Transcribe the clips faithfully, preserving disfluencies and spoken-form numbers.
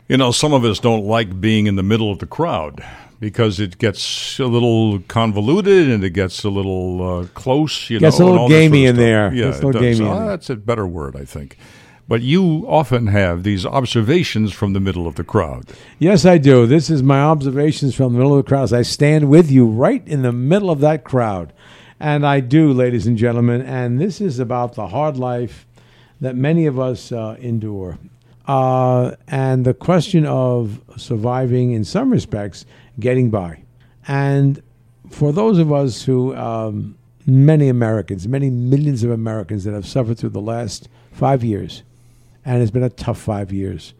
You know, some of us don't like being in the middle of the crowd because it gets a little convoluted and it gets a little uh, close. You gets know, a little gamey in there. Yeah, gets a little it does. gamey in Uh, there. that's a better word, I think. But you often have these observations from the middle of the crowd. Yes, I do. This is my observations from the middle of the crowd as I stand with you right in the middle of that crowd. And I do, ladies and gentlemen, and this is about the hard life that many of us uh, endure. Uh, and the question of surviving, in some respects, getting by. And for those of us who, um, many Americans, many millions of Americans that have suffered through the last five years, and it's been a tough five years,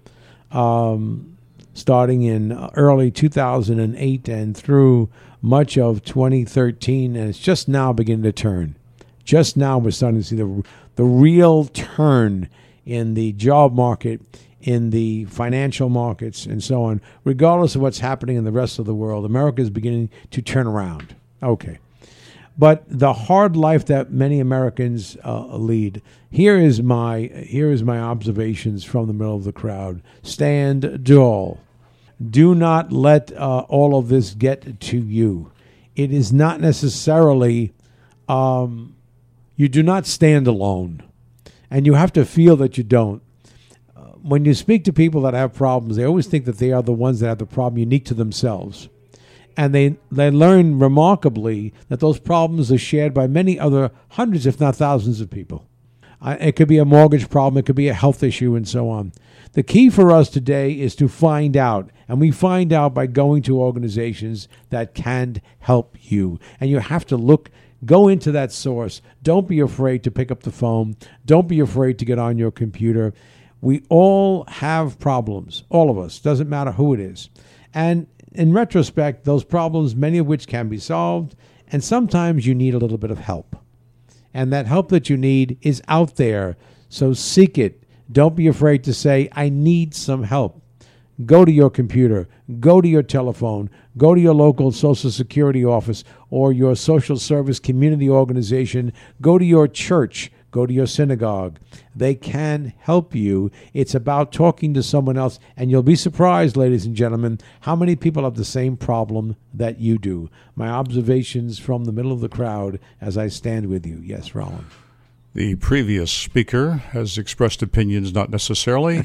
um, starting in early two thousand eight and through much of twenty thirteen, and it's just now beginning to turn. Just now we're starting to see the the real turn in the job market, in the financial markets, and so on. Regardless of what's happening in the rest of the world, America is beginning to turn around. Okay. But the hard life that many Americans uh, lead. Here is my here is my observations from the middle of the crowd. Stand tall. Do not let uh, all of this get to you. It is not necessarily. Um, you do not stand alone, and you have to feel that you don't. Uh, when you speak to people that have problems, they always think that they are the ones that have the problem unique to themselves. And they, they learn remarkably that those problems are shared by many other hundreds, if not thousands of people. Uh, it could be a mortgage problem. It could be a health issue and so on. The key for us today is to find out. And we find out by going to organizations that can help you. And you have to look, go into that source. Don't be afraid to pick up the phone. Don't be afraid to get on your computer. We all have problems, all of us. Doesn't matter who it is. And in retrospect, those problems, many of which can be solved, and sometimes you need a little bit of help. And that help that you need is out there, so seek it. Don't be afraid to say, I need some help. Go to your computer, go to your telephone, go to your local Social Security office or your social service community organization, go to your church, go to your synagogue. They can help you. It's about talking to someone else. And you'll be surprised, ladies and gentlemen, how many people have the same problem that you do. My observations from the middle of the crowd as I stand with you. Yes, Roland. The previous speaker has expressed opinions not necessarily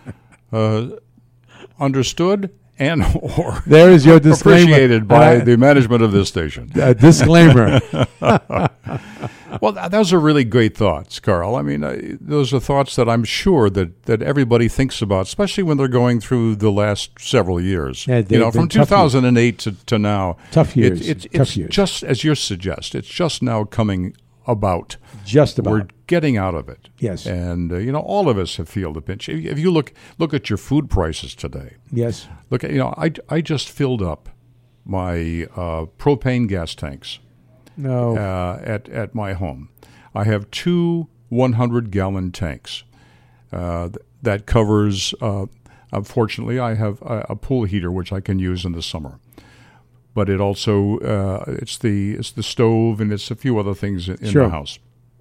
uh, understood and or there is your disclaimer. Appreciated by uh, the management of this station. Uh, disclaimer. Well, th- those are really great thoughts, Carl. I mean, uh, those are thoughts that I'm sure that, that everybody thinks about, especially when they're going through the last several years. Yeah, you know, from two thousand eight to, to now. Tough years. It, it, tough it's years. just, as you suggest, it's just now coming about. Just about. We're getting out of it. Yes. And, uh, you know, all of us have feel the pinch. If if you look look at your food prices today. Yes. Look at, you know, I, I just filled up my uh, propane gas tanks. No. Uh, at, at my home. I have two one hundred gallon tanks. Uh, th- that covers, uh, unfortunately, I have a, a pool heater which I can use in the summer. But it also, uh, it's the it's the stove and it's a few other things in, in Sure. the house.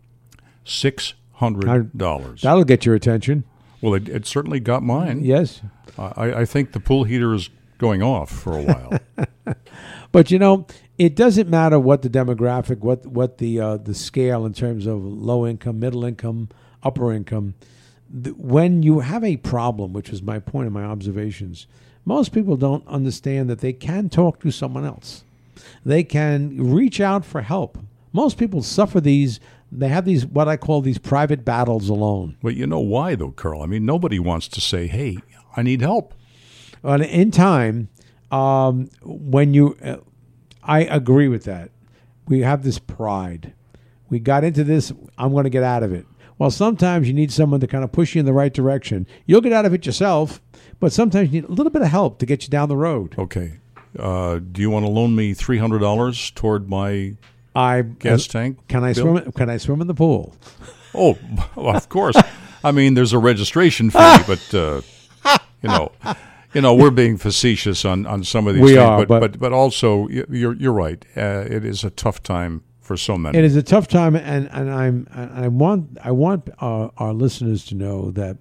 six hundred dollars. That'll get your attention. Well, it, it certainly got mine. Yes. I, I think the pool heater is going off for a while. But, you know, it doesn't matter what the demographic, what what the uh, the scale in terms of low income, middle income, upper income. The, when you have a problem, which was my point in my observations, most people don't understand that they can talk to someone else. They can reach out for help. Most people suffer these. They have these, what I call these private battles alone. But you know why, though, Carl? I mean, nobody wants to say, hey, I need help. But in time, um, when you, uh, I agree with that. We have this pride. We got into this, I'm going to get out of it. Well, sometimes you need someone to kind of push you in the right direction. You'll get out of it yourself, but sometimes you need a little bit of help to get you down the road. Okay. Uh, do you want to loan me three hundred dollars toward my I gas uh, tank? Can I bill? swim? Can I swim in the pool? Oh, well, of course. I mean, there's a registration fee, but uh, you know, you know, we're being facetious on, on some of these We things, are, but, but- but but also you're you're right. Uh, it is a tough time for so many. It is a tough time, and, and I'm and I want I want our, our listeners to know that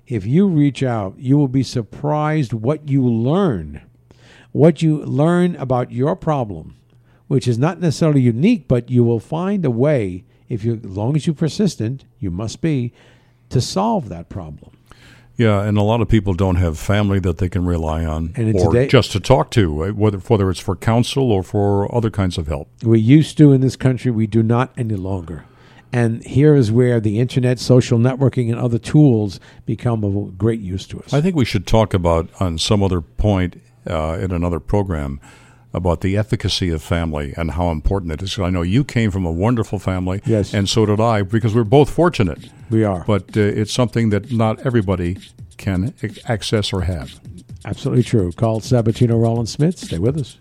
if you reach out, you will be surprised what you learn. What you learn about your problem, which is not necessarily unique, but you will find a way, if you, as long as you're persistent, you must be, to solve that problem. Yeah, and a lot of people don't have family that they can rely on, And in or today- just to talk to, whether whether it's for counsel or for other kinds of help. We used to in this country, we do not any longer. And here is where the internet, social networking, and other tools become of great use to us. I think we should talk about, on some other point uh, in another program, about the efficacy of family and how important it is. I know you came from a wonderful family, Yes. and so did I, because we're both fortunate. We are. But uh, it's something that not everybody can ac- access or have. Absolutely true. Carl Sabatino, Roland Smith. Stay with us.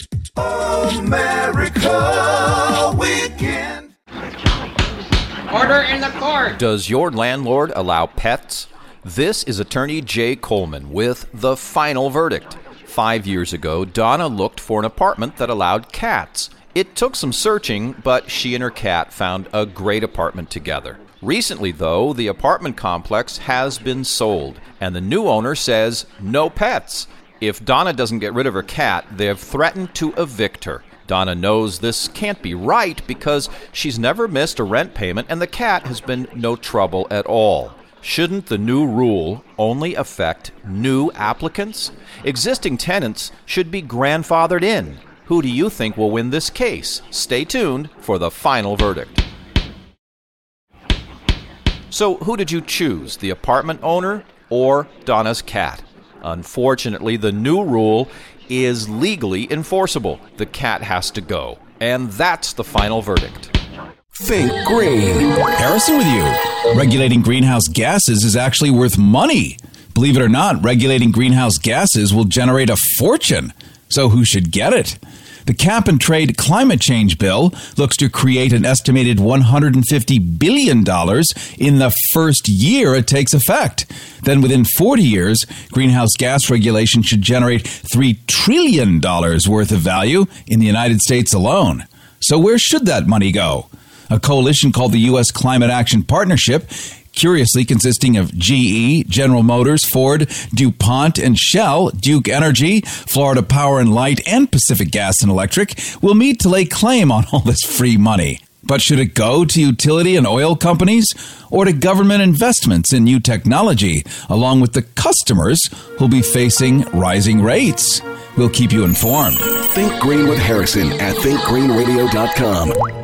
America Weekend. Order in the court. Does your landlord allow pets? This is attorney Jay Coleman with The Final Verdict. Five years ago, Donna looked for an apartment that allowed cats. It took some searching, but she and her cat found a great apartment together. Recently, though, the apartment complex has been sold, and the new owner says no pets. If Donna doesn't get rid of her cat, they've threatened to evict her. Donna knows this can't be right because she's never missed a rent payment and the cat has been no trouble at all. Shouldn't the new rule only affect new applicants? Existing tenants should be grandfathered in. Who do you think will win this case? Stay tuned for The Final Verdict. So who did you choose, the apartment owner or Donna's cat? Unfortunately, the new rule is legally enforceable. The cat has to go. And that's the final verdict. Think Green. Harrison with you. Regulating greenhouse gases is actually worth money. Believe it or not, regulating greenhouse gases will generate a fortune. So who should get it? The Cap and Trade Climate Change Bill looks to create an estimated one hundred fifty billion dollars in the first year it takes effect. Then within forty years, greenhouse gas regulation should generate three trillion dollars worth of value in the United States alone. So where should that money go? A coalition called the U S Climate Action Partnership, curiously consisting of G E, General Motors, Ford, DuPont, and Shell, Duke Energy, Florida Power and Light, and Pacific Gas and Electric, will meet to lay claim on all this free money. But should it go to utility and oil companies or to government investments in new technology, along with the customers who'll be facing rising rates? We'll keep you informed. Think Green with Harrison at think green radio dot com.